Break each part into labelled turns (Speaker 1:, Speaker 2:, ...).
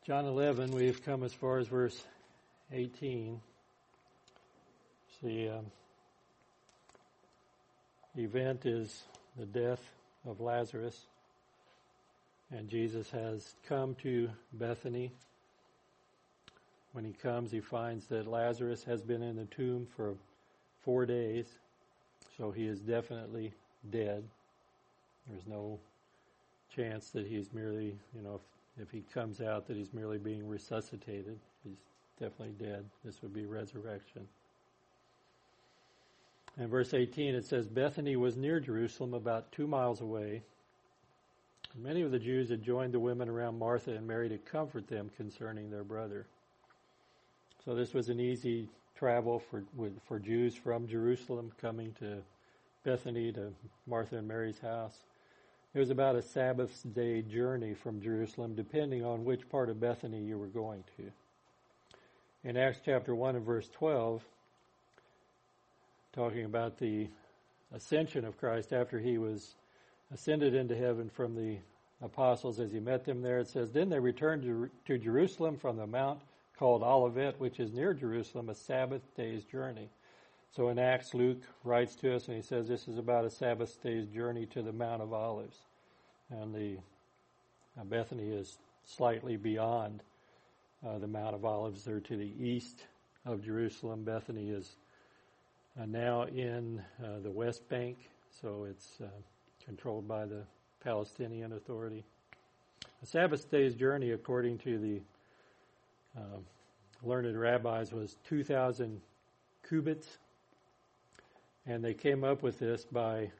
Speaker 1: John 11, we've come as far as verse 18. The event is the death of Lazarus, and Jesus has come to Bethany. When he comes, he finds that Lazarus has been in the tomb for 4 days, so he is definitely dead. There's no chance that he's merely, if he comes out that he's merely being resuscitated. He's definitely dead. This would be resurrection. In verse 18 it says, Bethany was near Jerusalem, about 2 miles away. Many of the Jews had joined the women around Martha and Mary to comfort them concerning their brother. So this was an easy travel for Jews from Jerusalem coming to Bethany, to Martha and Mary's house. It was about a Sabbath day journey from Jerusalem, depending on which part of Bethany you were going to. In Acts chapter 1 and verse 12, talking about the ascension of Christ after he was ascended into heaven from the apostles as he met them there, it says, Then they returned to Jerusalem from the mount called Olivet, which is near Jerusalem, a Sabbath day's journey. So in Acts, Luke writes to us and he says this is about a Sabbath day's journey to the Mount of Olives. And the Bethany is slightly beyond the Mount of Olives. They're to the east of Jerusalem. Bethany is now in the West Bank, so it's controlled by the Palestinian Authority. A Sabbath day's journey, according to the learned rabbis, was 2,000 cubits. And they came up with this by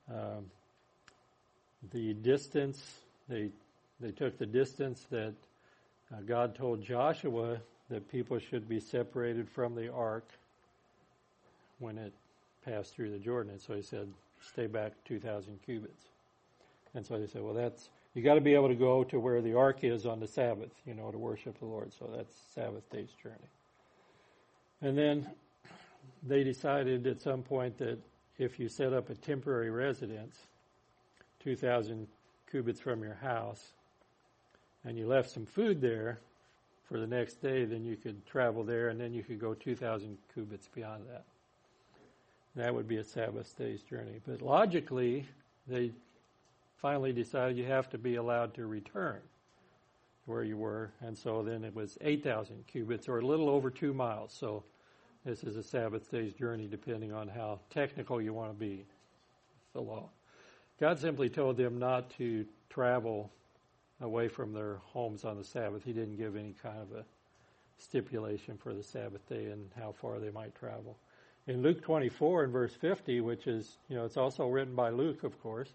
Speaker 1: the distance. They took the distance that God told Joshua that people should be separated from the ark when it passed through the Jordan. And so he said, stay back 2,000 cubits. And so they said, well, you got to be able to go to where the ark is on the Sabbath, to worship the Lord. So that's Sabbath day's journey. And then they decided at some point that if you set up a temporary residence 2,000 cubits from your house and you left some food there for the next day, then you could travel there and then you could go 2,000 cubits beyond that. That would be a Sabbath day's journey. But logically, they finally decided you have to be allowed to return where you were. And so then it was 8,000 cubits, or a little over 2 miles. So this is a Sabbath day's journey, depending on how technical you want to be. The law. God simply told them not to travel away from their homes on the Sabbath. He didn't give any kind of a stipulation for the Sabbath day and how far they might travel. In Luke 24 and verse 50, which is, it's also written by Luke, of course.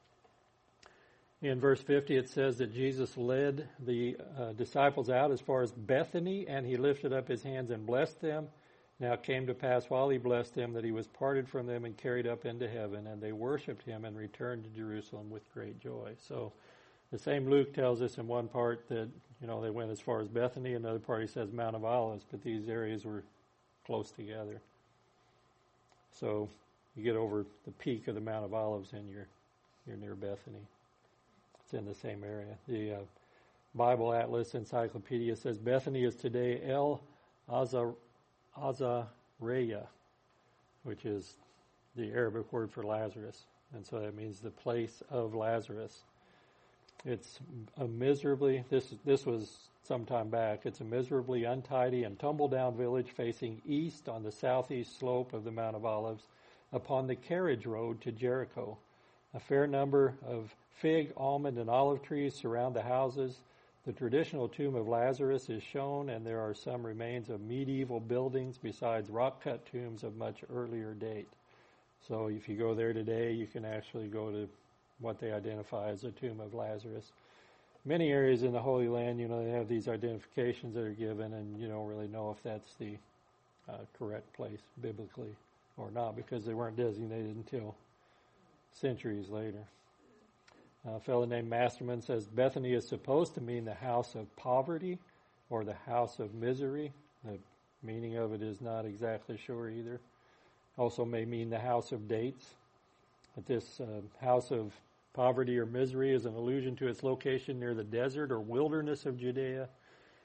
Speaker 1: In verse 50, it says that Jesus led the disciples out as far as Bethany, and he lifted up his hands and blessed them. Now it came to pass while he blessed them that he was parted from them and carried up into heaven, and they worshipped him and returned to Jerusalem with great joy. So the same Luke tells us in one part that, they went as far as Bethany. Another part he says Mount of Olives, but these areas were close together. So you get over the peak of the Mount of Olives and you're near Bethany. It's in the same area. The Bible Atlas Encyclopedia says Bethany is today El Azariah, which is the Arabic word for Lazarus. And so that means the place of Lazarus. It's a miserably, this was some time back, it's a miserably untidy and tumble-down village facing east on the southeast slope of the Mount of Olives upon the carriage road to Jericho. A fair number of fig, almond, and olive trees surround the houses. The traditional tomb of Lazarus is shown, and there are some remains of medieval buildings besides rock-cut tombs of much earlier date. So if you go there today, you can actually go to what they identify as the tomb of Lazarus. Many areas in the Holy Land, they have these identifications that are given, and you don't really know if that's the correct place biblically or not, because they weren't designated until centuries later. A fellow named Masterman says Bethany is supposed to mean the house of poverty or the house of misery. The meaning of it is not exactly sure either. Also may mean the house of dates. But this house of poverty or misery is an allusion to its location near the desert or wilderness of Judea.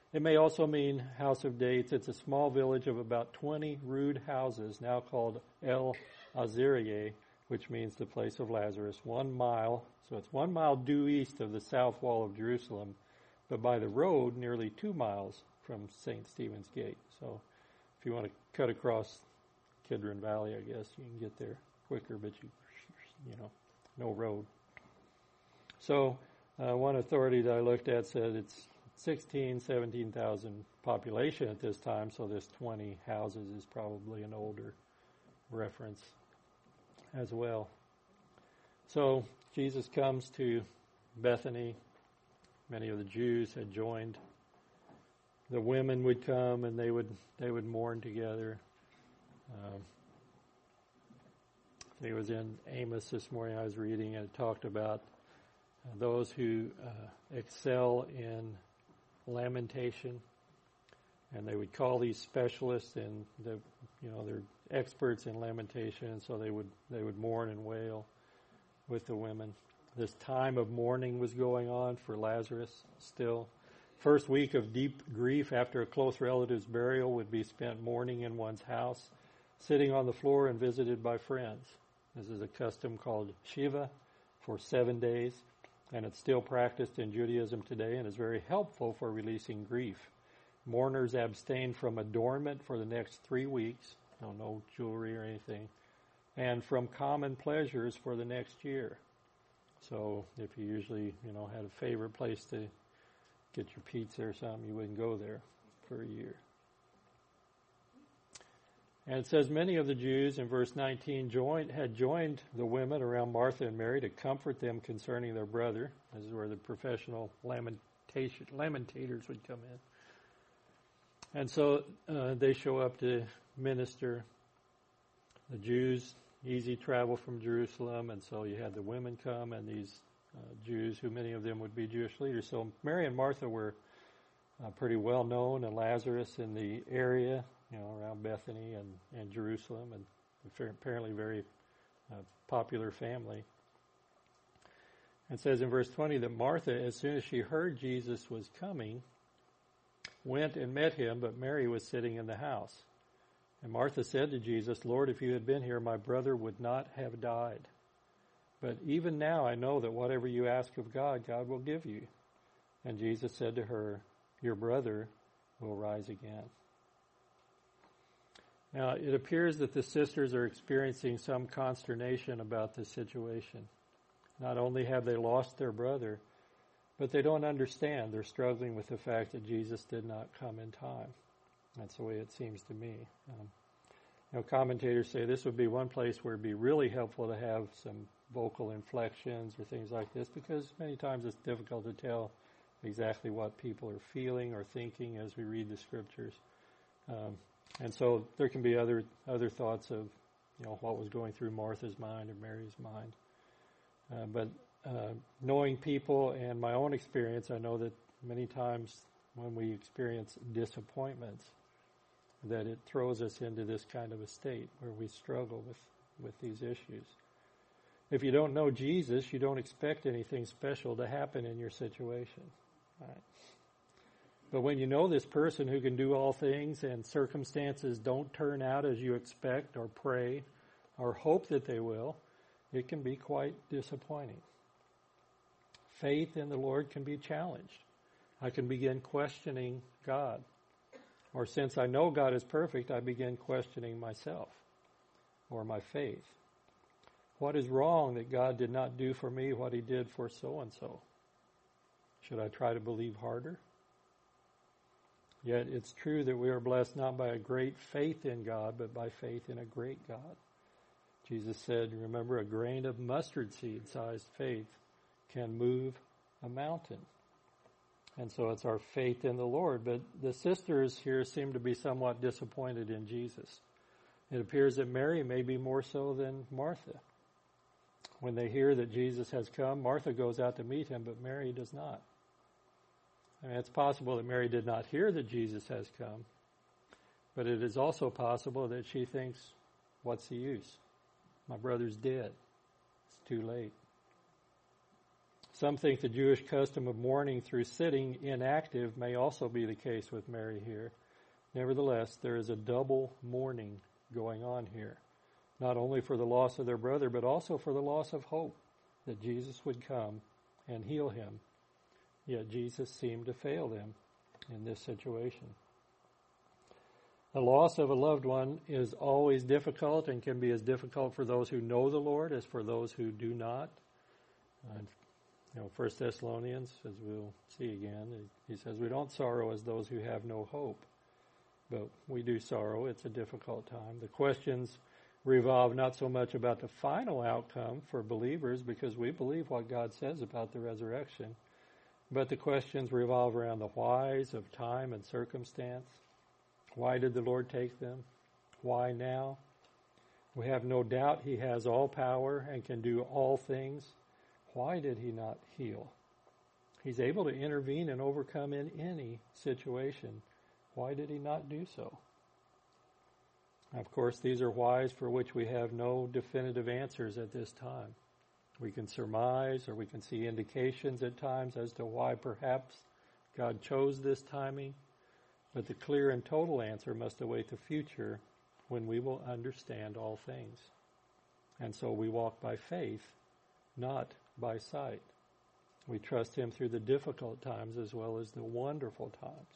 Speaker 1: It may also mean house of dates. It's a small village of about 20 rude houses, now called El Azariah, which means the place of Lazarus. 1 mile, so it's 1 mile due east of the south wall of Jerusalem, but by the road, nearly 2 miles from St. Stephen's Gate. So if you want to cut across Kidron Valley, I guess you can get there quicker, but no road. So one authority that I looked at said it's 17,000 population at this time, so this 20 houses is probably an older reference as well. So Jesus comes to Bethany. Many of the Jews had joined. The women would come and they would mourn together. It was in Amos this morning I was reading, and it talked about those who excel in lamentation, and they would call these specialists, and they're experts in lamentation, and so they would mourn and wail with the women. This time of mourning was going on for Lazarus still. First week of deep grief after a close relative's burial would be spent mourning in one's house, sitting on the floor and visited by friends. This is a custom called Shiva for 7 days, and it's still practiced in Judaism today and is very helpful for releasing grief. Mourners abstain from adornment for the next 3 weeks, no jewelry or anything, and from common pleasures for the next year. So if you usually, had a favorite place to get your pizza or something, you wouldn't go there for a year. And it says many of the Jews in verse 19 had joined the women around Martha and Mary to comfort them concerning their brother. This is where the professional lamentators would come in. And so they show up to minister. The Jews, easy travel from Jerusalem, and so you had the women come and these Jews, who many of them would be Jewish leaders. So Mary and Martha were pretty well known, and Lazarus in the area, around Bethany and Jerusalem, and apparently very popular family. It says in verse 20 that Martha, as soon as she heard Jesus was coming, went and met him, but Mary was sitting in the house. And Martha said to Jesus, "Lord, if you had been here, my brother would not have died. But even now I know that whatever you ask of God, God will give you." And Jesus said to her, "Your brother will rise again." Now, it appears that the sisters are experiencing some consternation about this situation. Not only have they lost their brother, but they don't understand. They're struggling with the fact that Jesus did not come in time. That's the way it seems to me. Commentators say this would be one place where it'd be really helpful to have some vocal inflections or things like this, because many times it's difficult to tell exactly what people are feeling or thinking as we read the scriptures. And so there can be other thoughts of, what was going through Martha's mind or Mary's mind. But knowing people and my own experience, I know that many times when we experience disappointments, that it throws us into this kind of a state where we struggle with these issues. If you don't know Jesus, you don't expect anything special to happen in your situation. Right? But when you know this person who can do all things and circumstances don't turn out as you expect or pray or hope that they will, it can be quite disappointing. Faith in the Lord can be challenged. I can begin questioning God. Or since I know God is perfect, I begin questioning myself or my faith. What is wrong that God did not do for me what he did for so-and-so? Should I try to believe harder? Yet it's true that we are blessed not by a great faith in God, but by faith in a great God. Jesus said, remember, a grain of mustard seed-sized faith can move a mountain. And so it's our faith in the Lord. But the sisters here seem to be somewhat disappointed in Jesus. It appears that Mary may be more so than Martha. When they hear that Jesus has come, Martha goes out to meet him, but Mary does not. I mean, it's possible that Mary did not hear that Jesus has come, but it is also possible that she thinks, what's the use? My brother's dead. It's too late. Some think the Jewish custom of mourning through sitting inactive may also be the case with Mary here. Nevertheless, there is a double mourning going on here, not only for the loss of their brother, but also for the loss of hope that Jesus would come and heal him. Yet Jesus seemed to fail them in this situation. The loss of a loved one is always difficult and can be as difficult for those who know the Lord as for those who do not. 1 Thessalonians, as we'll see again, he says, we don't sorrow as those who have no hope. But we do sorrow. It's a difficult time. The questions revolve not so much about the final outcome for believers, because we believe what God says about the resurrection, but the questions revolve around the whys of time and circumstance. Why did the Lord take them? Why now? We have no doubt he has all power and can do all things. Why did he not heal? He's able to intervene and overcome in any situation. Why did he not do so? Of course, these are whys for which we have no definitive answers at this time. We can surmise or we can see indications at times as to why perhaps God chose this timing, but the clear and total answer must await the future when we will understand all things. And so we walk by faith, not by sight. We trust him through the difficult times as well as the wonderful times.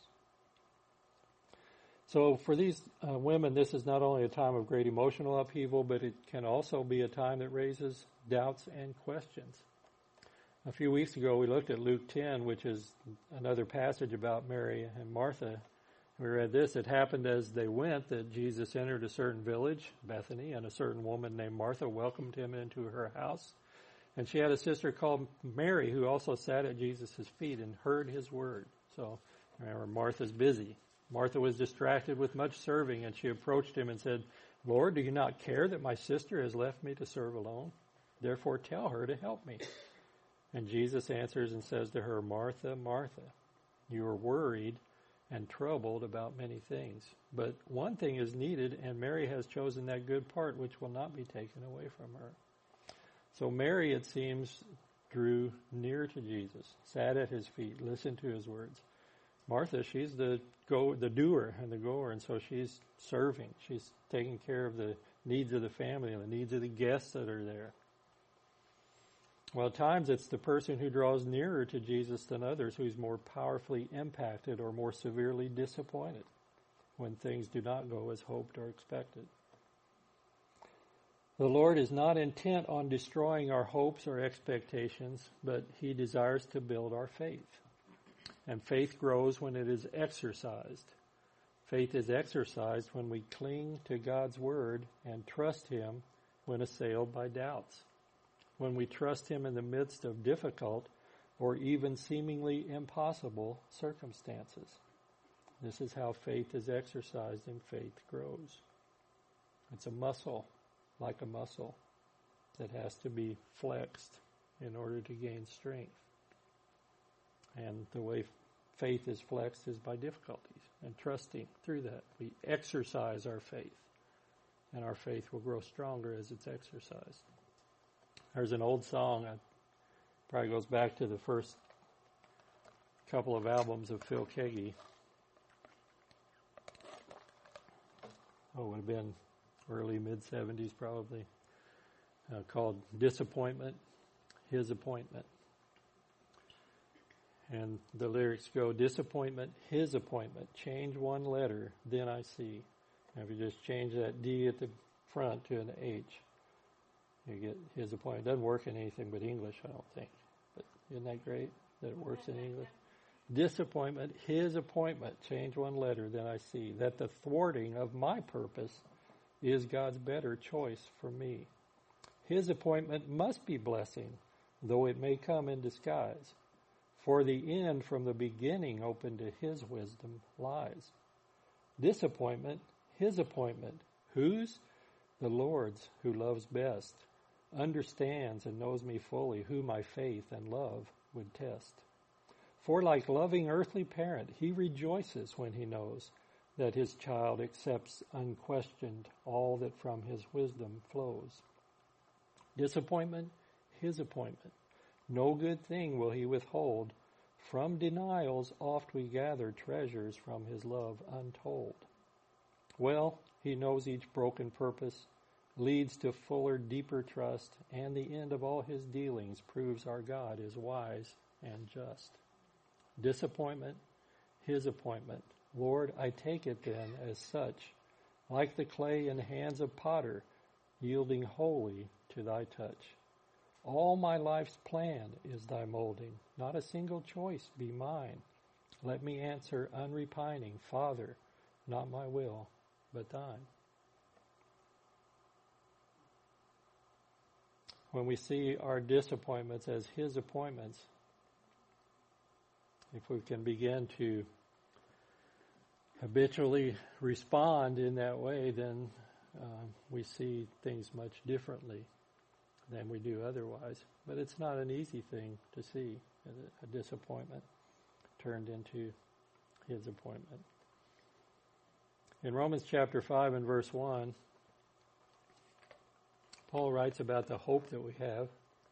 Speaker 1: So for these women, this is not only a time of great emotional upheaval, but it can also be a time that raises doubts and questions. A few weeks ago, we looked at Luke 10, which is another passage about Mary and Martha. We read this: it happened as they went that Jesus entered a certain village, Bethany, and a certain woman named Martha welcomed him into her house. And she had a sister called Mary who also sat at Jesus' feet and heard his word. So remember, Martha's busy. Martha was distracted with much serving, and she approached him and said, Lord, do you not care that my sister has left me to serve alone? Therefore tell her to help me. And Jesus answers and says to her, Martha, Martha, you are worried and troubled about many things. But one thing is needed, and Mary has chosen that good part which will not be taken away from her. So Mary, it seems, drew near to Jesus, sat at his feet, listened to his words. Martha, she's the doer and the goer, and so she's serving. She's taking care of the needs of the family and the needs of the guests that are there. Well, at times it's the person who draws nearer to Jesus than others who's more powerfully impacted or more severely disappointed when things do not go as hoped or expected. The Lord is not intent on destroying our hopes or expectations, but he desires to build our faith. And faith grows when it is exercised. Faith is exercised when we cling to God's word and trust him when assailed by doubts. When we trust him in the midst of difficult or even seemingly impossible circumstances. This is how faith is exercised and faith grows. It's a muscle, like a muscle, that has to be flexed in order to gain strength. And the way faith is flexed is by difficulties and trusting through that. We exercise our faith, and our faith will grow stronger as it's exercised. There's an old song that probably goes back to the first couple of albums of Phil Keaggy. It would have been early, mid-70s probably, called Disappointment, His Appointment. And the lyrics go, disappointment, his appointment. Change one letter, then I see. And if you just change that D at the front to an H, you get his appointment. It doesn't work in anything but English, I don't think. But isn't that great that it works in English? Disappointment, his appointment. Change one letter, then I see. That the thwarting of my purpose is God's better choice for me. His appointment must be blessing, though it may come in disguise. For the end from the beginning open to his wisdom lies. Disappointment, his appointment. Whose? The Lord's, who loves best, understands and knows me fully, who my faith and love would test. For like loving earthly parent, he rejoices when he knows that his child accepts unquestioned all that from his wisdom flows. Disappointment, his appointment. No good thing will he withhold. From denials oft we gather treasures from his love untold. Well, he knows each broken purpose leads to fuller, deeper trust, and the end of all his dealings proves our God is wise and just. Disappointment, his appointment. Lord, I take it then as such, like the clay in hands of potter, yielding wholly to thy touch. All my life's plan is thy molding, not a single choice be mine. Let me answer unrepining, Father, not my will, but thine. When we see our disappointments as his appointments, if we can begin to habitually respond in that way, then we see things much differently than we do otherwise. But it's not an easy thing to see, a disappointment turned into his appointment. In Romans chapter 5 and verse 1, Paul writes about the hope that we have.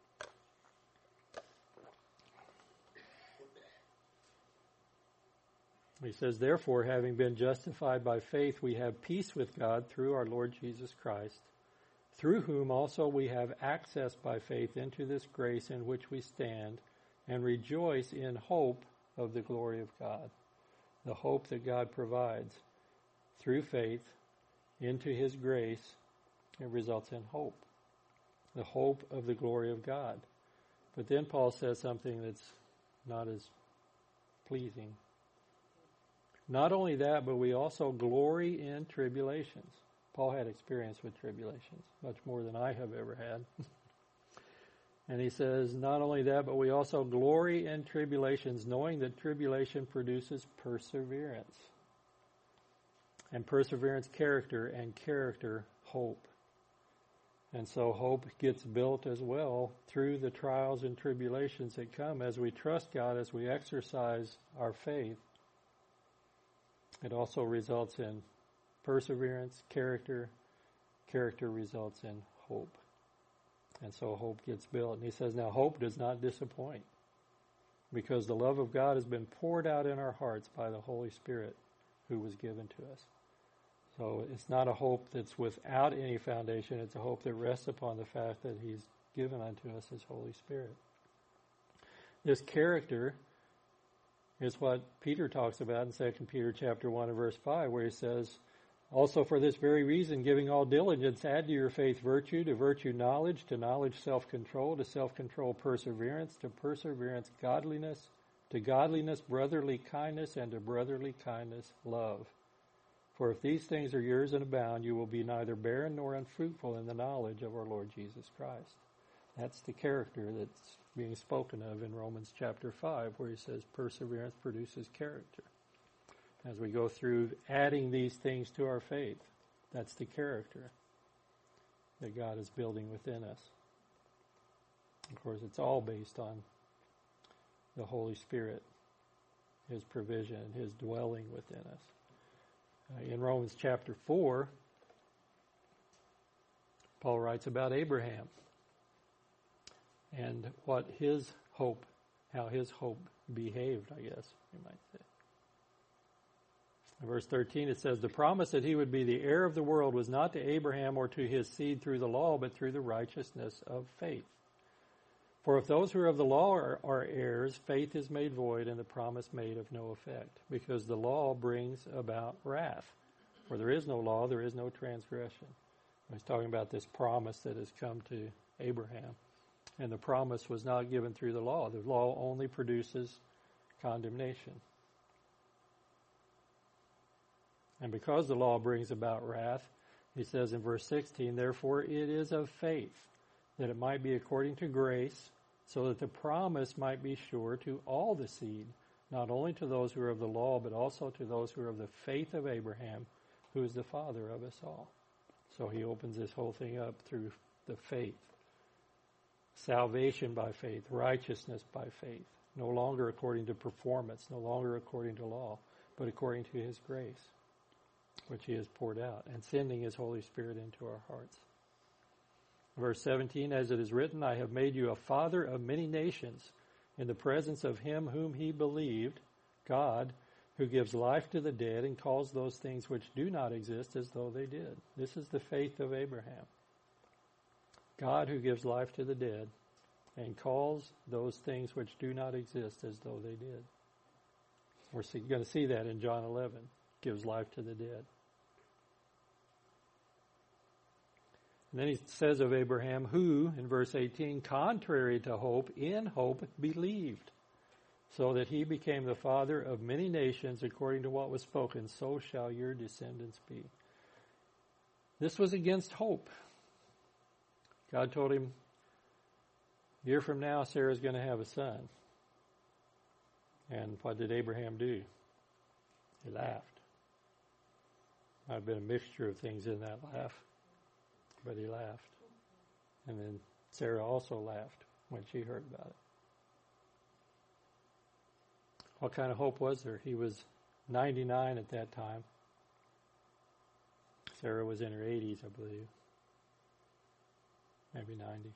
Speaker 1: He says, therefore, having been justified by faith, we have peace with God through our Lord Jesus Christ, through whom also we have access by faith into this grace in which we stand, and rejoice in hope of the glory of God. The hope that God provides through faith into his grace, it results in hope. The hope of the glory of God. But then Paul says something that's not as pleasing. Not only that, but we also glory in tribulations. Paul had experience with tribulations, much more than I have ever had. And he says, not only that, but we also glory in tribulations, knowing that tribulation produces perseverance. And perseverance, character, and character, hope. And so hope gets built as well through the trials and tribulations that come as we trust God, as we exercise our faith. It also results in perseverance, character. Character results in hope. And so hope gets built. And he says, now hope does not disappoint, because the love of God has been poured out in our hearts by the Holy Spirit who was given to us. So it's not a hope that's without any foundation. It's a hope that rests upon the fact that he's given unto us his Holy Spirit. This character is what Peter talks about in 2 Peter chapter 1 and verse 5, where he says, also for this very reason, giving all diligence, add to your faith virtue, to virtue knowledge, to knowledge self-control, to self-control perseverance, to perseverance godliness, to godliness brotherly kindness, and to brotherly kindness love. For if these things are yours and abound, you will be neither barren nor unfruitful in the knowledge of our Lord Jesus Christ. That's the character that's being spoken of in Romans chapter 5, where he says perseverance produces character. As we go through adding these things to our faith, that's the character that God is building within us. Of course, it's all based on the Holy Spirit, his provision, his dwelling within us. In Romans chapter 4, Paul writes about Abraham and what his hope, how his hope behaved, I guess you might say. In verse 13 it says, the promise that he would be the heir of the world was not to Abraham or to his seed through the law, but through the righteousness of faith. For if those who are of the law are heirs, faith is made void and the promise made of no effect, because the law brings about wrath. Where there is no law, there is no transgression. He's talking about this promise that has come to Abraham. And the promise was not given through the law. The law only produces condemnation. And because the law brings about wrath, he says in verse 16, therefore it is of faith, that it might be according to grace, so that the promise might be sure to all the seed, not only to those who are of the law, but also to those who are of the faith of Abraham, who is the father of us all. So he opens this whole thing up through the faith. Salvation by faith, righteousness by faith, no longer according to performance, no longer according to law, but according to his grace, which he has poured out, and sending his Holy Spirit into our hearts. Verse 17, as it is written, I have made you a father of many nations in the presence of him whom he believed, God, who gives life to the dead and calls those things which do not exist as though they did. This is the faith of Abraham. God who gives life to the dead and calls those things which do not exist as though they did. We're going to see that in John 11. Gives life to the dead. And then he says of Abraham, who, in verse 18, contrary to hope, in hope believed, so that he became the father of many nations according to what was spoken, so shall your descendants be. This was against hope. God told him, a year from now, Sarah's going to have a son. And what did Abraham do? He laughed. Might have been a mixture of things in that laugh, but he laughed. And then Sarah also laughed when she heard about it. What kind of hope was there? He was 99 at that time. Sarah was in her 80s, I believe. Maybe 90.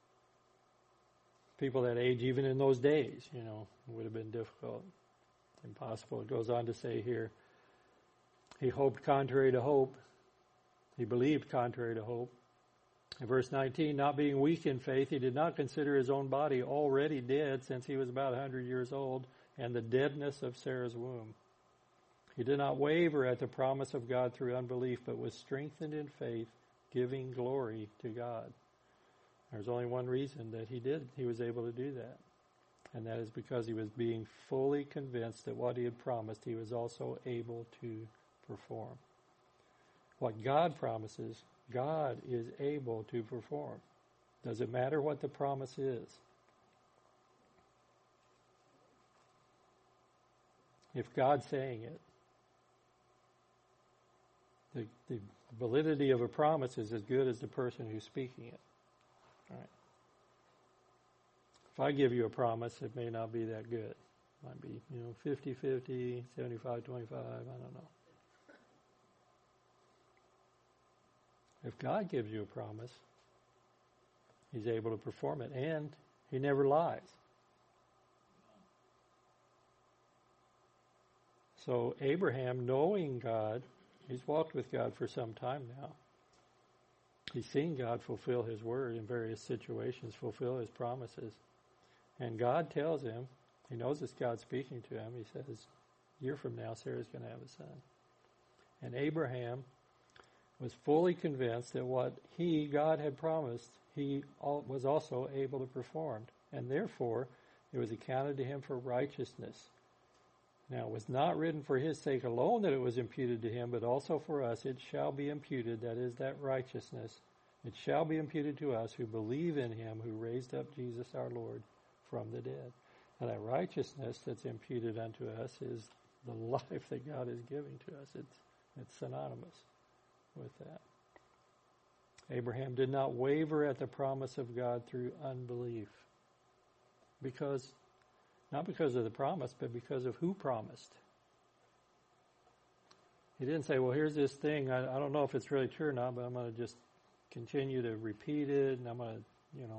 Speaker 1: People that age, even in those days, would have been difficult, impossible. It goes on to say here, he hoped contrary to hope. He believed contrary to hope. In verse 19, not being weak in faith, he did not consider his own body already dead since he was about 100 years old, and the deadness of Sarah's womb. He did not waver at the promise of God through unbelief, but was strengthened in faith, giving glory to God. There's only one reason that he was able to do that. And that is because he was being fully convinced that what he had promised, he was also able to perform. What God promises, God is able to perform. Does it matter what the promise is? If God's saying it, the validity of a promise is as good as the person who's speaking it. All right. If I give you a promise, it may not be that good. It might be, 50-50, 75-25, I don't know. If God gives you a promise, he's able to perform it, and he never lies. So Abraham, knowing God, he's walked with God for some time now. He's seen God fulfill his word in various situations, fulfill his promises. And God tells him, he knows it's God speaking to him, he says, a year from now, Sarah's going to have a son. And Abraham was fully convinced that what God had promised, he was also able to perform. And therefore, it was accounted to him for righteousness. Now, it was not written for his sake alone that it was imputed to him, but also for us it shall be imputed, that is, that righteousness, it shall be imputed to us who believe in him who raised up Jesus our Lord from the dead. And that righteousness that's imputed unto us is the life that God is giving to us. It's synonymous with that. Abraham did not waver at the promise of God through unbelief. Not because of the promise, but because of who promised. He didn't say, well, here's this thing. I don't know if it's really true or not, but I'm going to just continue to repeat it, and I'm going to,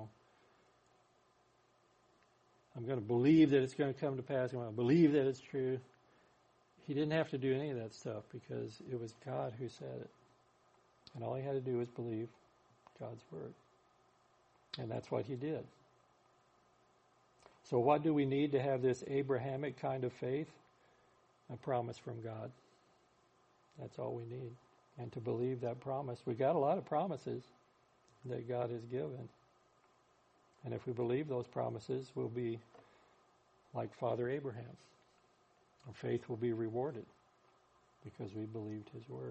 Speaker 1: I'm going to believe that it's going to come to pass. I'm going to believe that it's true. He didn't have to do any of that stuff because it was God who said it. And all he had to do was believe God's word. And that's what he did. So what do we need to have this Abrahamic kind of faith? A promise from God. That's all we need. And to believe that promise. We got a lot of promises that God has given. And if we believe those promises, we'll be like Father Abraham. Our faith will be rewarded because we believed his word.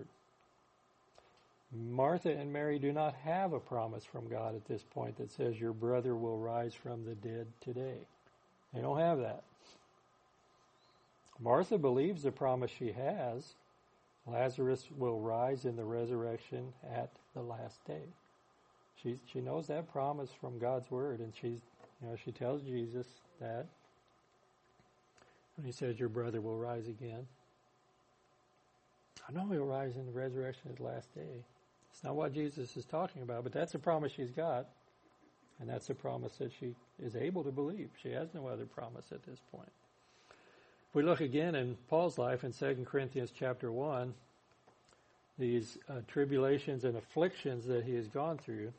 Speaker 1: Martha and Mary do not have a promise from God at this point that says your brother will rise from the dead today. They don't have that. Martha believes the promise she has. Lazarus will rise in the resurrection at the last day. She knows that promise from God's word, and she tells Jesus that when he says your brother will rise again. I know he'll rise in the resurrection at the last day. It's not what Jesus is talking about, but that's a promise she's got. And that's a promise that she is able to believe. She has no other promise at this point. If we look again in Paul's life in 2 Corinthians chapter 1, these tribulations and afflictions that he has gone through.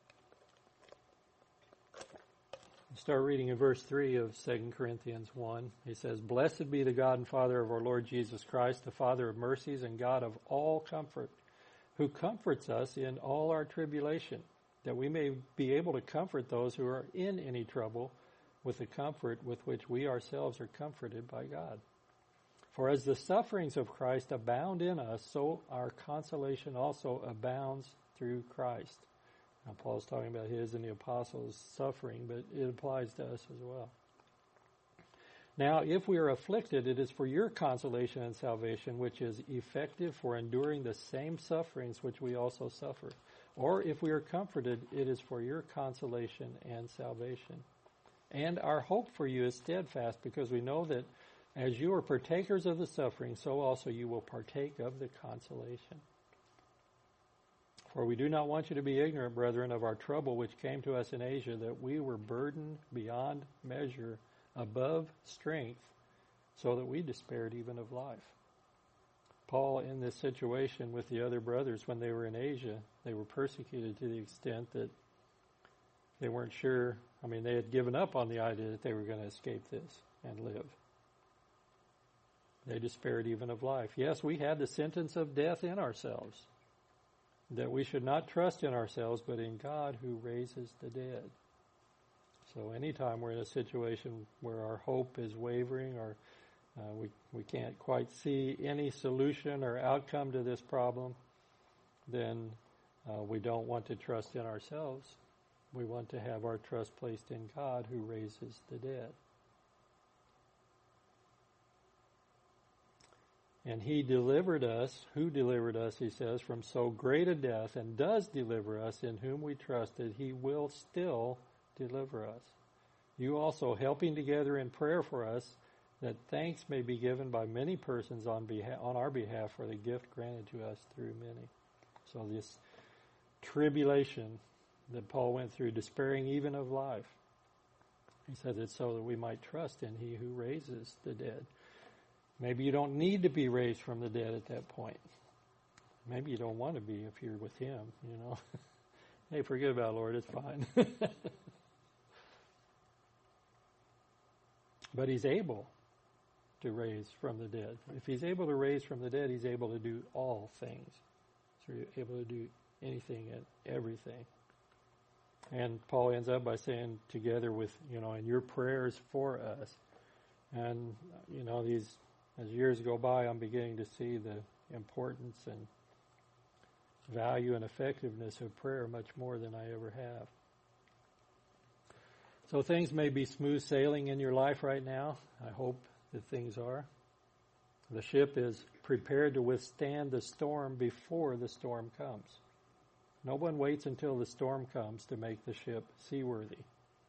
Speaker 1: Start reading in verse 3 of 2 Corinthians 1. He says, "Blessed be the God and Father of our Lord Jesus Christ, the Father of mercies and God of all comfort, who comforts us in all our tribulation, that we may be able to comfort those who are in any trouble with the comfort with which we ourselves are comforted by God. For as the sufferings of Christ abound in us, so our consolation also abounds through Christ." Now, Paul's talking about his and the apostles' suffering, but it applies to us as well. "Now, if we are afflicted, it is for your consolation and salvation, which is effective for enduring the same sufferings which we also suffer. Or if we are comforted, it is for your consolation and salvation. And our hope for you is steadfast, because we know that as you are partakers of the suffering, so also you will partake of the consolation. For we do not want you to be ignorant, brethren, of our trouble which came to us in Asia, that we were burdened beyond measure, above strength, so that we despaired even of life." Paul, in this situation with the other brothers, when they were in Asia, they were persecuted to the extent that they weren't sure. They had given up on the idea that they were going to escape this and live. They despaired even of life. Yes, we had the sentence of death in ourselves, that we should not trust in ourselves, but in God who raises the dead. So anytime we're in a situation where our hope is wavering, or we can't quite see any solution or outcome to this problem, then we don't want to trust in ourselves. We want to have our trust placed in God who raises the dead. "And he delivered us," who delivered us, he says, "from so great a death, and does deliver us, in whom we trust that he will still deliver us. You also helping together in prayer for us, that thanks may be given by many persons on our behalf for the gift granted to us through many." So this tribulation that Paul went through, despairing even of life, he said it's so that we might trust in he who raises the dead. Maybe you don't need to be raised from the dead at that point. Maybe you don't want to be if you're with him, Hey, forget about it, Lord, it's fine. But he's able to raise from the dead. If he's able to raise from the dead, he's able to do all things. So he's able to do anything and everything. And Paul ends up by saying, together with, and your prayers for us. And, as years go by, I'm beginning to see the importance and value and effectiveness of prayer much more than I ever have. So things may be smooth sailing in your life right now. I hope that things are. The ship is prepared to withstand the storm before the storm comes. No one waits until the storm comes to make the ship seaworthy.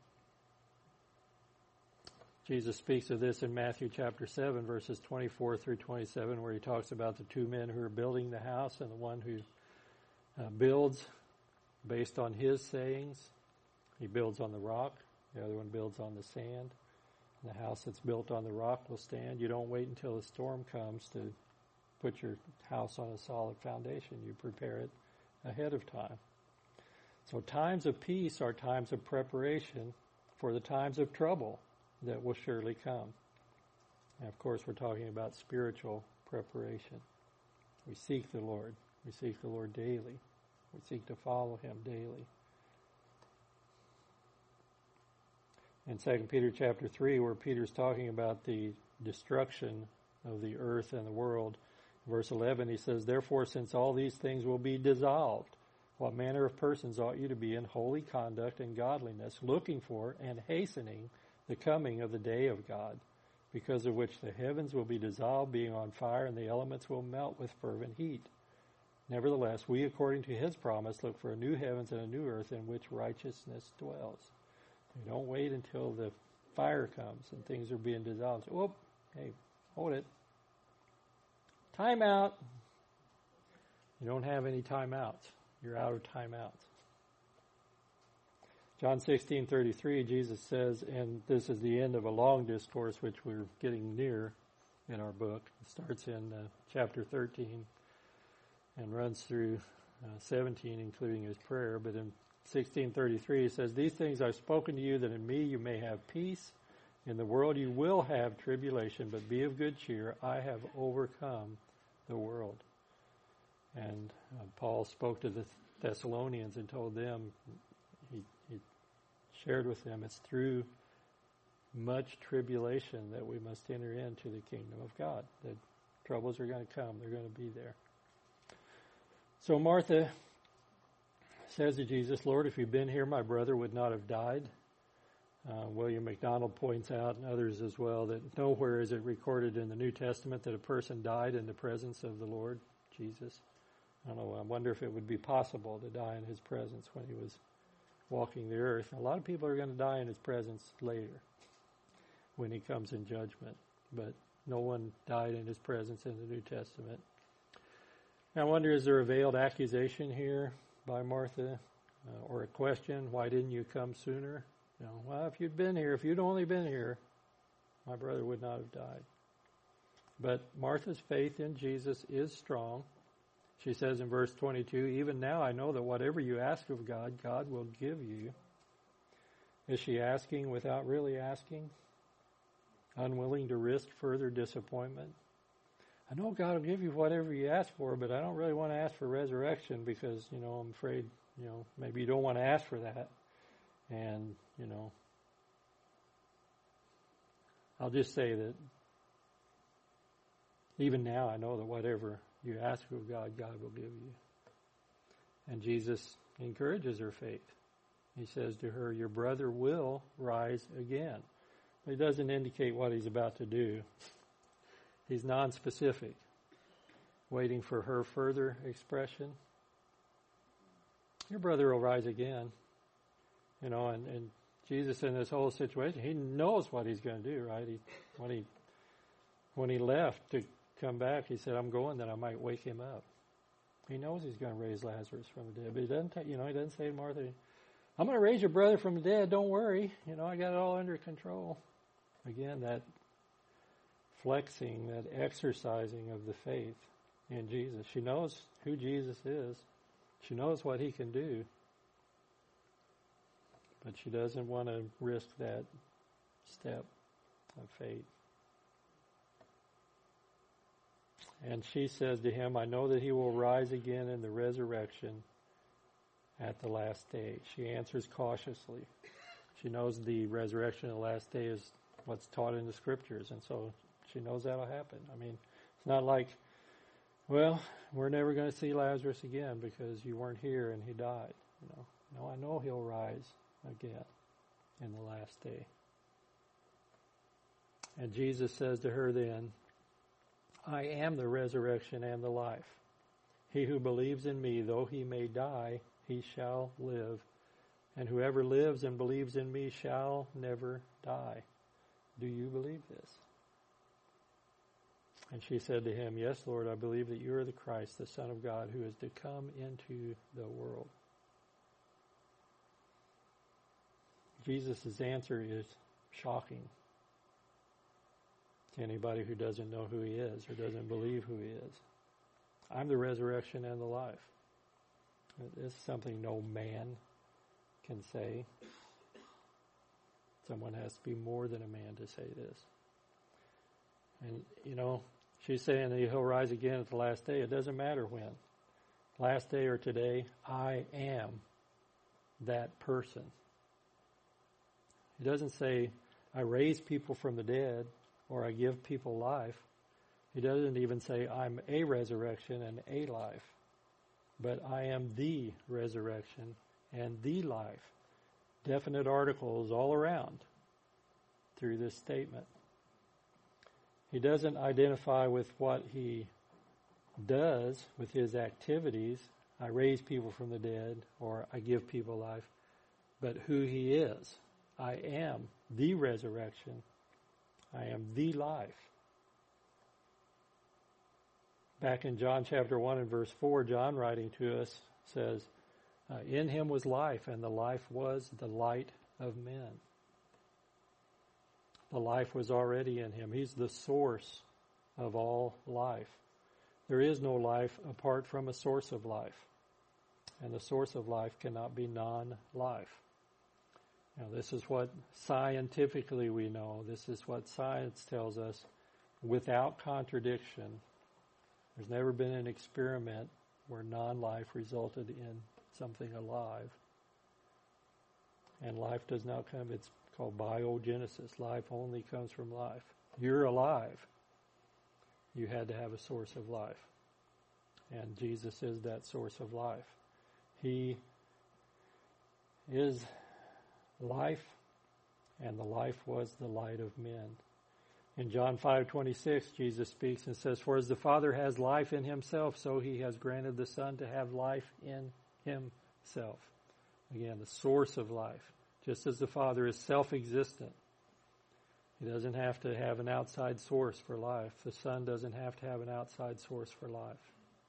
Speaker 1: Jesus speaks of this in Matthew chapter 7, verses 24 through 27, where he talks about the two men who are building the house, and the one who builds based on his sayings. He builds on the rock. The other one builds on the sand. And the house that's built on the rock will stand. You don't wait until the storm comes to put your house on a solid foundation. You prepare it ahead of time. So times of peace are times of preparation for the times of trouble that will surely come. And of course, we're talking about spiritual preparation. We seek the Lord. We seek the Lord daily. We seek to follow him daily. In 2 Peter chapter 3, where Peter's talking about the destruction of the earth and the world, verse 11, he says, "Therefore, since all these things will be dissolved, what manner of persons ought you to be in holy conduct and godliness, looking for and hastening the coming of the day of God, because of which the heavens will be dissolved, being on fire, and the elements will melt with fervent heat. Nevertheless, we, according to his promise, look for a new heavens and a new earth in which righteousness dwells." You don't wait until the fire comes and things are being dissolved. Whoop, hey, hold it. Time out. You don't have any time outs. You're out of timeouts. John 16:33, Jesus says, and this is the end of a long discourse which we're getting near in our book. It starts in chapter 13 and runs through 17, including his prayer. But in 16:33, he says, "These things I've spoken to you, that in me you may have peace. In the world you will have tribulation, but be of good cheer. I have overcome the world." And Paul spoke to the Thessalonians and told them, he shared with them, it's through much tribulation that we must enter into the kingdom of God. That troubles are going to come. They're going to be there. So Martha says to Jesus, "Lord, if you'd been here, my brother would not have died." William MacDonald points out, and others as well, that nowhere is it recorded in the New Testament that a person died in the presence of the Lord Jesus. I don't know, I wonder if it would be possible to die in his presence when he was walking the earth. A lot of people are going to die in his presence later when he comes in judgment, but no one died in his presence in the New Testament. Now I wonder, is there a veiled accusation here by Martha, or a question, why didn't you come sooner? Well, if you'd been here, if you'd only been here, my brother would not have died. But Martha's faith in Jesus is strong. She says in verse 22, "Even now I know that whatever you ask of God, God will give you." Is she asking without really asking? Unwilling to risk further disappointment? I know God will give you whatever you ask for, but I don't really want to ask for resurrection because, I'm afraid, maybe you don't want to ask for that. And, I'll just say that even now I know that whatever you ask of God, God will give you. And Jesus encourages her faith. He says to her, "Your brother will rise again." But he doesn't indicate what he's about to do. He's non-specific, waiting for her further expression. Your brother will rise again. And Jesus in this whole situation, he knows what he's going to do, right? When he left to come back, he said, "I'm going that I might wake him up." He knows he's going to raise Lazarus from the dead, but he doesn't say to Martha, "I'm going to raise your brother from the dead. Don't worry. I got it all under control." Again, that flexing, that exercising of the faith in Jesus. She knows who Jesus is. She knows what he can do. But she doesn't want to risk that step of faith. And she says to him, "I know that he will rise again in the resurrection at the last day." She answers cautiously. She knows the resurrection of the last day is what's taught in the Scriptures, and so she knows that'll happen. It's not like, well, we're never going to see Lazarus again because you weren't here and he died. No, I know he'll rise again in the last day. And Jesus says to her then, "I am the resurrection and the life. He who believes in me, though he may die, he shall live. And whoever lives and believes in me shall never die." Do you believe this? And she said to him, "Yes, Lord, I believe that you are the Christ, the Son of God, who is to come into the world." Jesus' answer is shocking to anybody who doesn't know who he is or doesn't believe who he is. "I'm the resurrection and the life." This is something no man can say. Someone has to be more than a man to say this. And, she's saying that he'll rise again at the last day. It doesn't matter when. Last day or today, I am that person. He doesn't say, I raise people from the dead or I give people life. He doesn't even say, I'm a resurrection and a life. But I am the resurrection and the life. Definite articles all around through this statement. He doesn't identify with what he does with his activities. I raise people from the dead or I give people life. But who he is. I am the resurrection. I am the life. Back in John chapter 1 and verse 4, John writing to us says, in him was life, and the life was the light of men. The life was already in him. He's the source of all life. There is no life apart from a source of life. And the source of life cannot be non-life. Now, this is what scientifically we know. This is what science tells us without contradiction. There's never been an experiment where non-life resulted in something alive. And life does not come, it's called biogenesis. Life only comes from life. You're alive. You had to have a source of life. And Jesus is that source of life. He is life, and the life was the light of men. In John 5:26, Jesus speaks and says, "For as the Father has life in himself, so he has granted the Son to have life in himself." Again, the source of life. Just as the Father is self-existent, he doesn't have to have an outside source for life. The Son doesn't have to have an outside source for life.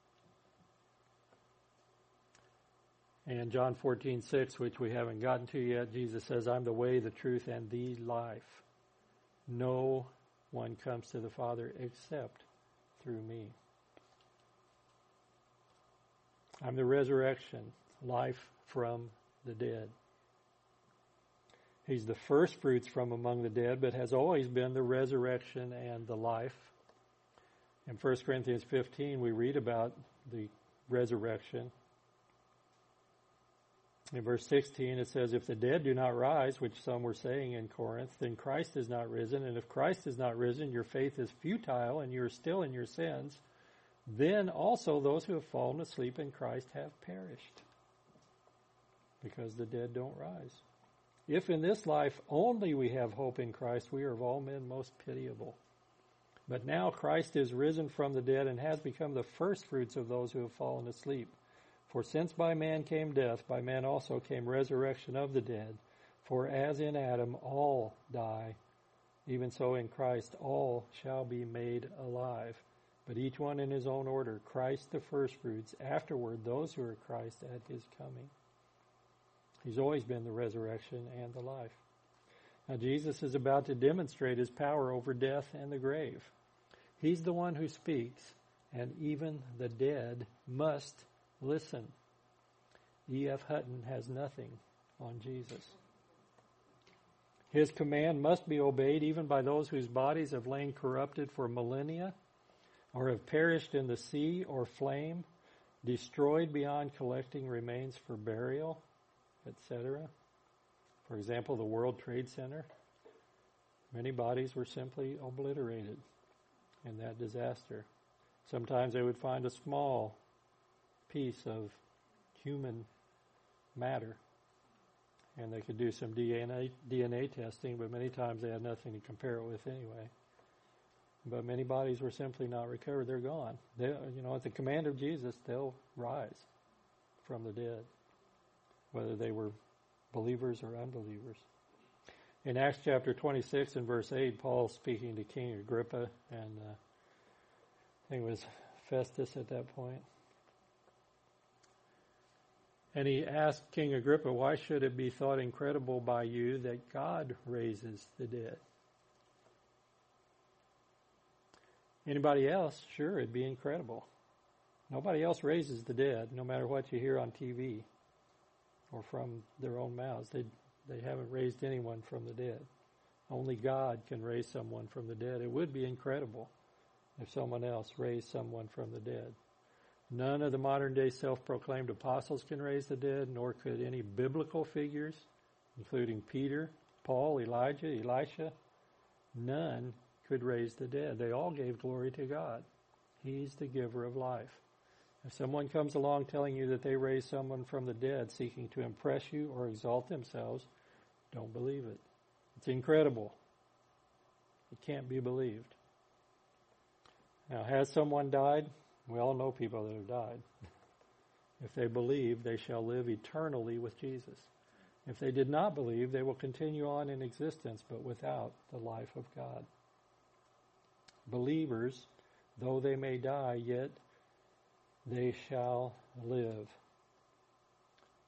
Speaker 1: And John 14:6, which we haven't gotten to yet, Jesus says, "I'm the way, the truth, and the life. No one comes to the Father except through me." I'm the resurrection, life from the dead. He's the first fruits from among the dead, but has always been the resurrection and the life. In 1 Corinthians 15, we read about the resurrection. In verse 16, it says, "If the dead do not rise," which some were saying in Corinth, "then Christ is not risen. And if Christ is not risen, your faith is futile, and you are still in your sins. Then also those who have fallen asleep in Christ have perished." Because the dead don't rise. "If in this life only we have hope in Christ, we are of all men most pitiable. But now Christ is risen from the dead and has become the first fruits of those who have fallen asleep. For since by man came death, by man also came resurrection of the dead. For as in Adam all die, even so in Christ all shall be made alive. But each one in his own order, Christ the firstfruits, afterward those who are Christ at his coming." He's always been the resurrection and the life. Now Jesus is about to demonstrate his power over death and the grave. He's the one who speaks, and even the dead must listen. E.F. Hutton has nothing on Jesus. His command must be obeyed even by those whose bodies have lain corrupted for millennia, or have perished in the sea or flame, destroyed beyond collecting remains for burial, etc. For example, the World Trade Center. Many bodies were simply obliterated in that disaster. Sometimes they would find a small piece of human matter, and they could do some DNA testing, but many times they had nothing to compare it with anyway. But many bodies were simply not recovered. They're gone. At the command of Jesus, they'll rise from the dead, whether they were believers or unbelievers. In Acts chapter 26 and verse 8, Paul's speaking to King Agrippa, and I think it was Festus at that point. And he asked King Agrippa, "Why should it be thought incredible by you that God raises the dead?" Anybody else, sure, it'd be incredible. Nobody else raises the dead, no matter what you hear on TV or from their own mouths. They haven't raised anyone from the dead. Only God can raise someone from the dead. It would be incredible if someone else raised someone from the dead. None of the modern-day self-proclaimed apostles can raise the dead, nor could any biblical figures, including Peter, Paul, Elijah, Elisha. None could raise the dead. They all gave glory to God. He's the giver of life. If someone comes along telling you that they raised someone from the dead, seeking to impress you or exalt themselves, don't believe it. It's incredible. It can't be believed. Now, has someone died? We all know people that have died. If they believe, they shall live eternally with Jesus. If they did not believe, they will continue on in existence, but without the life of God. Believers, though they may die, yet they shall live.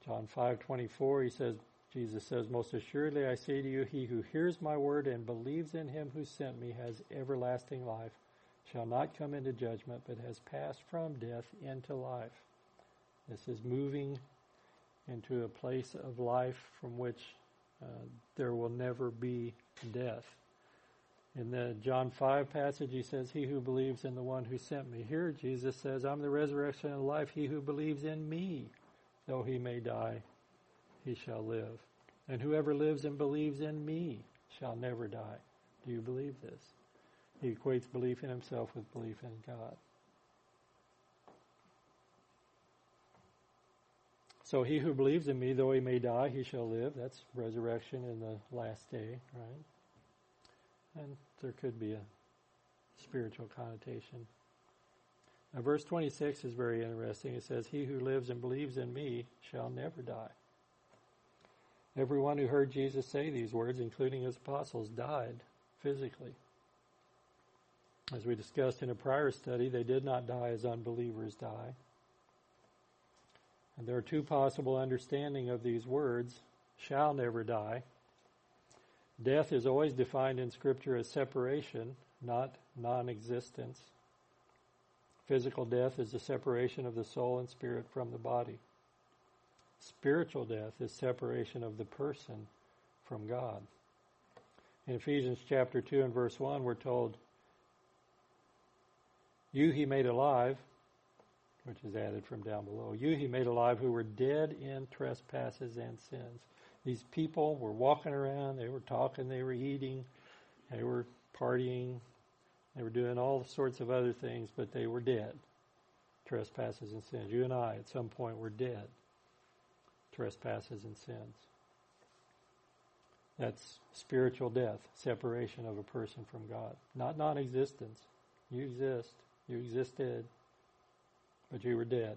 Speaker 1: John 5:24, Jesus says, "Most assuredly I say to you, he who hears my word and believes in him who sent me has everlasting life, shall not come into judgment, but has passed from death into life." This is moving into a place of life from which there will never be death. In the John 5 passage, he says, "He who believes in the one who sent me." Here, Jesus says, "I'm the resurrection and life. He who believes in me, though he may die, he shall live. And whoever lives and believes in me shall never die." Do you believe this? He equates belief in himself with belief in God. So he who believes in me, though he may die, he shall live. That's resurrection in the last day, right? And there could be a spiritual connotation. Now, verse 26 is very interesting. It says, "He who lives and believes in me shall never die." Everyone who heard Jesus say these words, including his apostles, died physically. As we discussed in a prior study, they did not die as unbelievers die. And there are two possible understandings of these words: shall never die. Death is always defined in Scripture as separation, not non-existence. Physical death is the separation of the soul and spirit from the body. Spiritual death is separation of the person from God. In Ephesians chapter 2 and verse 1, we're told, "You he made alive," which is added from down below. "You he made alive who were dead in trespasses and sins." These people were walking around, they were talking, they were eating, they were partying, they were doing all sorts of other things, but they were dead. Trespasses and sins. You and I, at some point, were dead. Trespasses and sins. That's spiritual death, separation of a person from God. Not non-existence. You exist. You existed, but you were dead.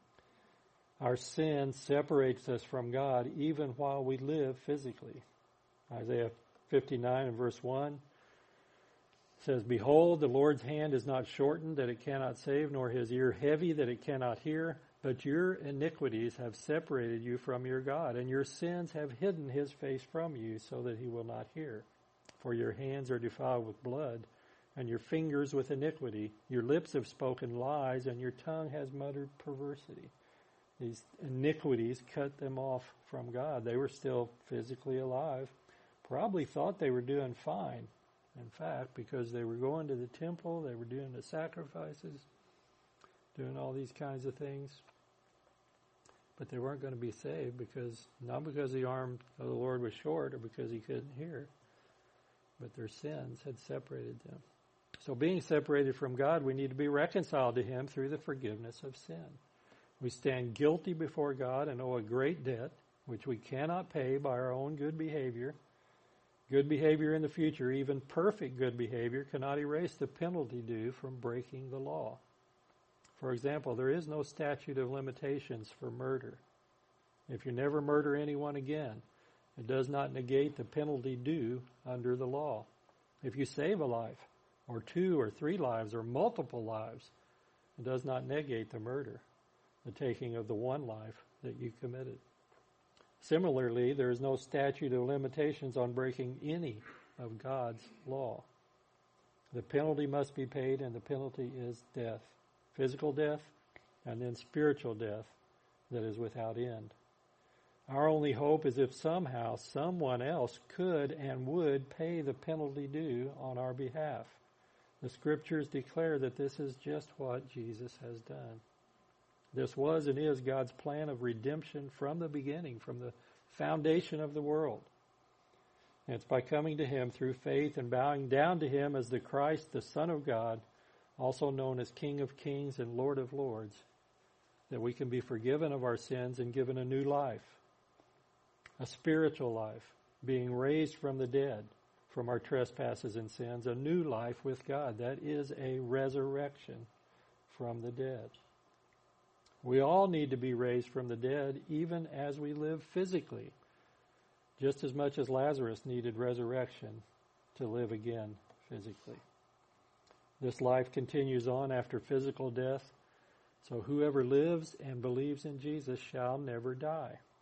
Speaker 1: Our sin separates us from God even while we live physically. Isaiah 59 and verse 1 says, "Behold, the Lord's hand is not shortened that it cannot save, nor his ear heavy that it cannot hear. But your iniquities have separated you from your God, and your sins have hidden his face from you so that he will not hear. For your hands are defiled with blood, and your fingers with iniquity. Your lips have spoken lies, and your tongue has muttered perversity." These iniquities cut them off from God. They were still physically alive, probably thought they were doing fine, in fact, because they were going to the temple, they were doing the sacrifices, doing all these kinds of things. But they weren't going to be saved not because the arm of the Lord was short or because he couldn't hear, but their sins had separated them. So being separated from God, we need to be reconciled to him through the forgiveness of sin. We stand guilty before God and owe a great debt, which we cannot pay by our own good behavior. Good behavior in the future, even perfect good behavior, cannot erase the penalty due from breaking the law. For example, there is no statute of limitations for murder. If you never murder anyone again, it does not negate the penalty due under the law. If you save a life, or 2 or 3 lives, or multiple lives, it does not negate the murder, the taking of the one life that you committed. Similarly, there is no statute of limitations on breaking any of God's law. The penalty must be paid, and the penalty is death. Physical death, and then spiritual death that is without end. Our only hope is if somehow someone else could and would pay the penalty due on our behalf. The Scriptures declare that this is just what Jesus has done. This was and is God's plan of redemption from the beginning, from the foundation of the world. And it's by coming to him through faith and bowing down to him as the Christ, the Son of God, also known as King of Kings and Lord of Lords, that we can be forgiven of our sins and given a new life, a spiritual life, being raised from the dead, from our trespasses and sins, a new life with God. That is a resurrection from the dead. We all need to be raised from the dead, even as we live physically, just as much as Lazarus needed resurrection to live again physically. This life continues on after physical death, so whoever lives and believes in Jesus shall never die.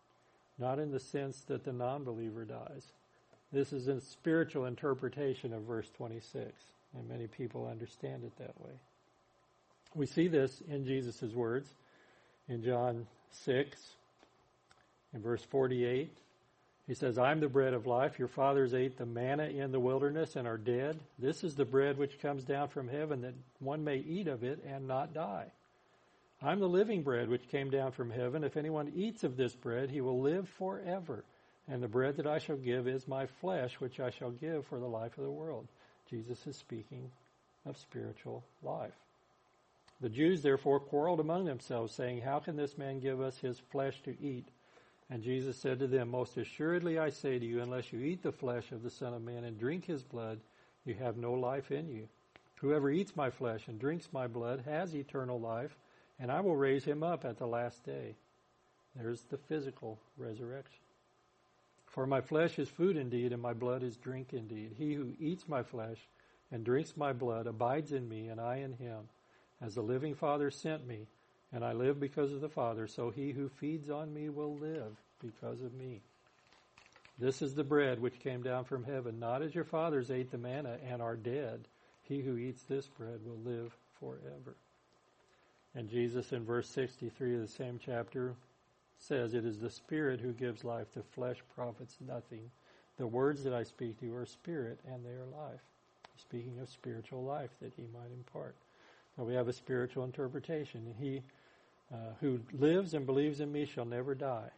Speaker 1: not in the sense that the non-believer dies. This is a spiritual interpretation of verse 26, and many people understand it that way. We see this in Jesus' words in John 6, in verse 48. He says, I'm the bread of life. Your fathers ate the manna in the wilderness and are dead. This is the bread which comes down from heaven, that one may eat of it and not die. I'm the living bread which came down from heaven. If anyone eats of this bread, he will live forever. And the bread that I shall give is my flesh, which I shall give for the life of the world. Jesus is speaking of spiritual life. The Jews therefore quarreled among themselves, saying, how can this man give us his flesh to eat? And Jesus said to them, most assuredly I say to you, unless you eat the flesh of the Son of Man and drink his blood, you have no life in you. Whoever eats my flesh and drinks my blood has eternal life, and I will raise him up at the last day. There's the physical resurrection. For my flesh is food indeed, and my blood is drink indeed. He who eats my flesh and drinks my blood abides in me, and I in him. As the living Father sent me, and I live because of the Father, so he who feeds on me will live because of me. This is the bread which came down from heaven, not as your fathers ate the manna and are dead. He who eats this bread will live forever. And Jesus in verse 63 of the same chapter says, it is the Spirit who gives life. The flesh profits nothing. The words that I speak to you are spirit and they are life. Speaking of spiritual life that he might impart. So we have a spiritual interpretation. He who lives and believes in me shall never die.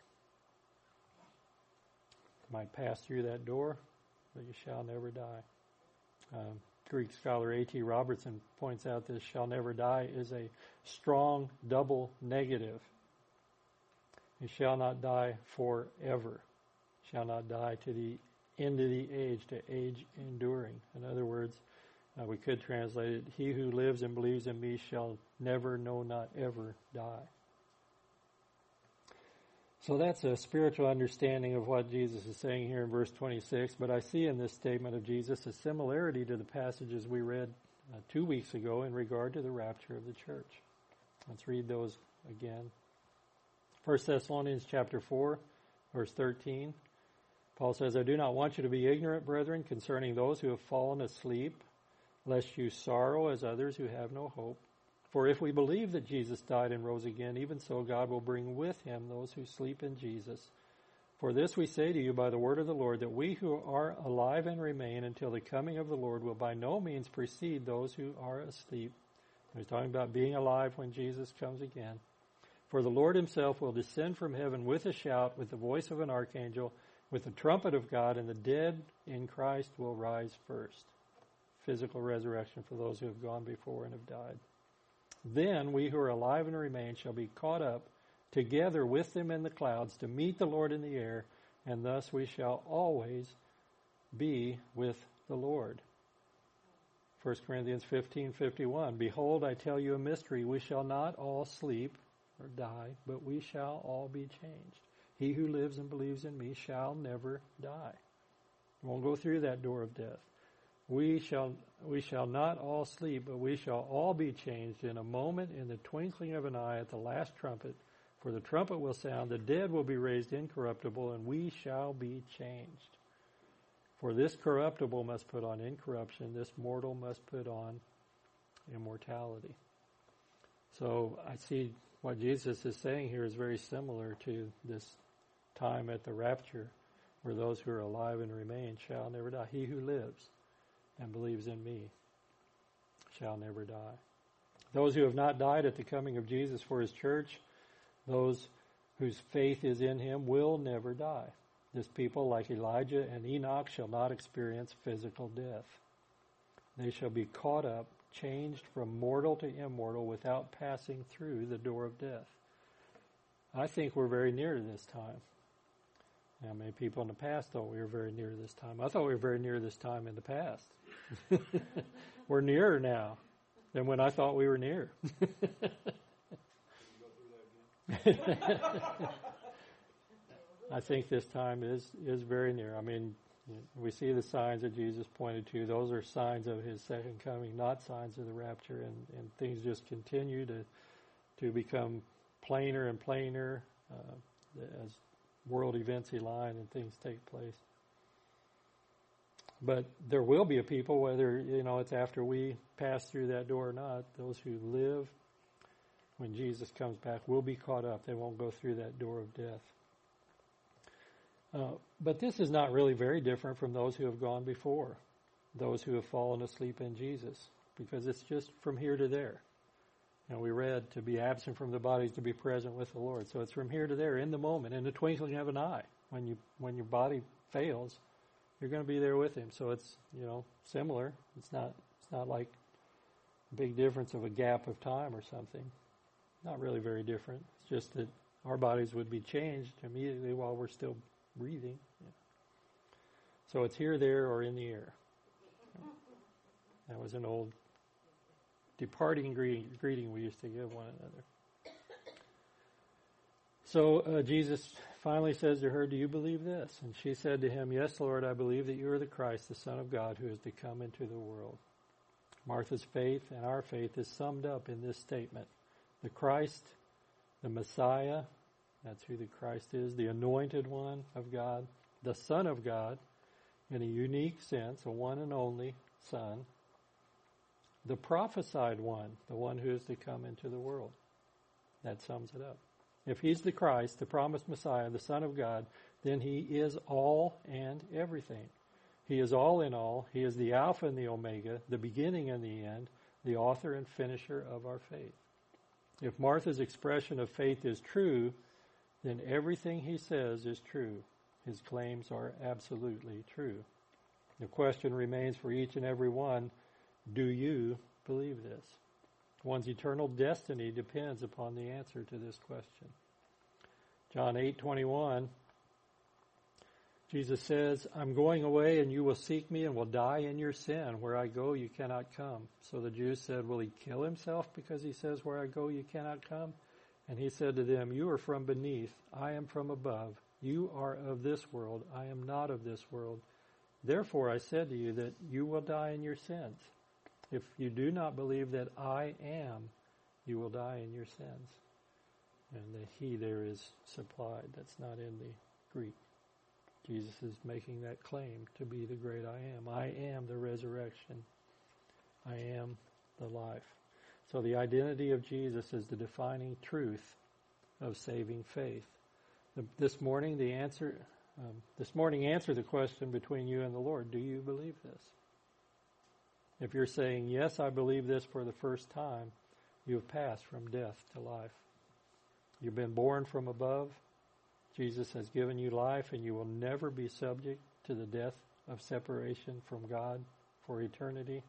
Speaker 1: You might pass through that door, but you shall never die. Greek scholar A.T. Robertson points out this shall never die is a strong double negative. You shall not die forever. Shall not die to the end of the age, to age enduring. In other words, we could translate it, he who lives and believes in me shall never, no, not ever die. So that's a spiritual understanding of what Jesus is saying here in verse 26, but I see in this statement of Jesus a similarity to the passages we read 2 weeks ago in regard to the rapture of the church. Let's read those again. 1 Thessalonians chapter 4, verse 13. Paul says, I do not want you to be ignorant, brethren, concerning those who have fallen asleep, lest you sorrow as others who have no hope. For if we believe that Jesus died and rose again, even so God will bring with him those who sleep in Jesus. For this we say to you by the word of the Lord, that we who are alive and remain until the coming of the Lord will by no means precede those who are asleep. He's talking about being alive when Jesus comes again. For the Lord himself will descend from heaven with a shout, with the voice of an archangel, with the trumpet of God, and the dead in Christ will rise first. Physical resurrection for those who have gone before and have died. Then we who are alive and remain shall be caught up together with them in the clouds to meet the Lord in the air, and thus we shall always be with the Lord. 1 Corinthians 15:51. Behold, I tell you a mystery. We shall not all sleep or die, but we shall all be changed. He who lives and believes in me shall never die. We won't go through that door of death. We shall not all sleep, but we shall all be changed in a moment, in the twinkling of an eye, at the last trumpet. For the trumpet will sound, the dead will be raised incorruptible, and we shall be changed. For this corruptible must put on incorruption, this mortal must put on immortality. So I see what Jesus is saying here is very similar to this time at the rapture, where those who are alive and remain shall never die. He who lives and believes in me shall never die. Those who have not died at the coming of Jesus for his church, those whose faith is in him, will never die. This people, like Elijah and Enoch, shall not experience physical death. They shall be caught up, changed from mortal to immortal without passing through the door of death. I think we're very near to this time. Now, many people in the past thought we were very near this time. I thought we were very near this time in the past. We're nearer now than when I thought we were near. I think this time is very near. I mean, we see the signs that Jesus pointed to. Those are signs of his second coming, not signs of the rapture. And things just continue to become plainer and plainer as world events align and things take place. But there will be a people, whether it's after we pass through that door or not, those who live when Jesus comes back will be caught up. They won't go through that door of death. But this is not really very different from those who have gone before, those who have fallen asleep in Jesus, because it's just from here to there. We read, to be absent from the body is to be present with the Lord. So it's from here to there, in the moment, in the twinkling of an eye. When your body fails, you're going to be there with Him. So it's similar. It's not like a big difference of a gap of time or something. Not really very different. It's just that our bodies would be changed immediately while we're still breathing. So it's here, there, or in the air. That was an old departing greeting we used to give one another. So Jesus finally says to her, "Do you believe this?" And she said to him, "Yes, Lord, I believe that you are the Christ, the Son of God, who is to come into the world." Martha's faith and our faith is summed up in this statement. The Christ, the Messiah, that's who the Christ is, the anointed one of God, the Son of God, in a unique sense, a one and only Son, the prophesied one, the one who is to come into the world. That sums it up. If He's the Christ, the promised Messiah, the Son of God, then He is all and everything. He is all in all. He is the Alpha and the Omega, the beginning and the end, the author and finisher of our faith. If Martha's expression of faith is true, then everything he says is true. His claims are absolutely true. The question remains for each and every one, do you believe this? One's eternal destiny depends upon the answer to this question. John 8:21, Jesus says, "I'm going away and you will seek me and will die in your sin. Where I go you cannot come." So the Jews said, "Will he kill himself because he says, 'Where I go you cannot come'?" And he said to them, "You are from beneath, I am from above. You are of this world, I am not of this world. Therefore I said to you that you will die in your sins. If you do not believe that I am, you will die in your sins." And the he there is supplied. That's not in the Greek. Jesus is making that claim to be the great I am. I am the resurrection. I am the life. So the identity of Jesus is the defining truth of saving faith. This morning answer the question between you and the Lord. Do you believe this? If you're saying, "Yes, I believe this" for the first time, you have passed from death to life. You've been born from above. Jesus has given you life, and you will never be subject to the death of separation from God for eternity.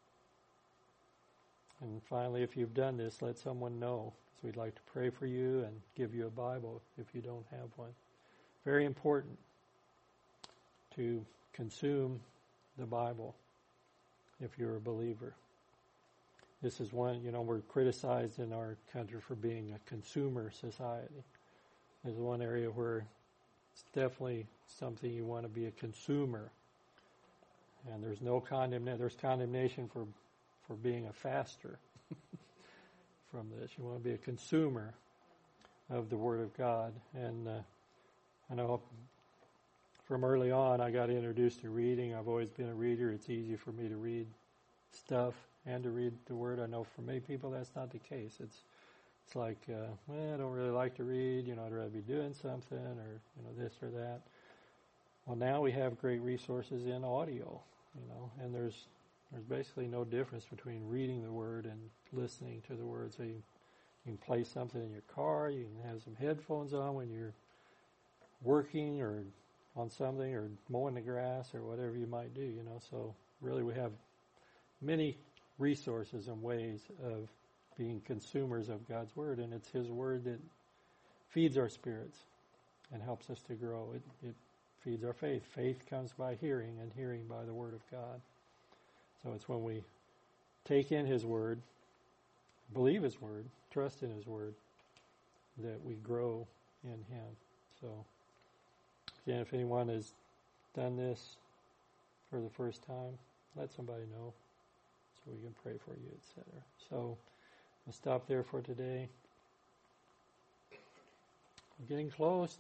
Speaker 1: And finally, if you've done this, let someone know. So we'd like to pray for you and give you a Bible if you don't have one. Very important to consume the Bible if you're a believer. This is one, we're criticized in our country for being a consumer society. There's one area where it's definitely something you want to be a consumer. And there's no there's condemnation for being a faster from this. You want to be a consumer of the Word of God. And I know from early on I got introduced to reading. I've always been a reader. It's easy for me to read stuff and to read the Word. I know for many people that's not the case. It's like, I don't really like to read. I'd rather be doing something or, this or that. Well, now we have great resources in audio, and there's basically no difference between reading the Word and listening to the Word. So you can play something in your car. You can have some headphones on when you're working or on something or mowing the grass or whatever you might do, So really we have many resources and ways of being consumers of God's Word, and it's His Word that feeds our spirits and helps us to grow. It feeds our faith. Faith comes by hearing, and hearing by the Word of God. So it's when we take in His Word, believe His Word, trust in His Word, that we grow in Him. So, again, if anyone has done this for the first time, let somebody know so we can pray for you, etc. So, we'll stop there for today. We're getting close to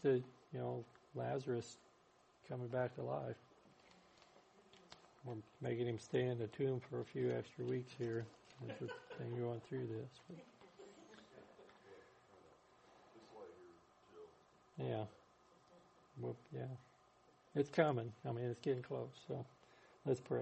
Speaker 1: Lazarus coming back to life. We're making him stay in the tomb for a few extra weeks here as the thing going through this. But, yeah. Well, yeah. It's coming. I mean, it's getting close. So let's pray.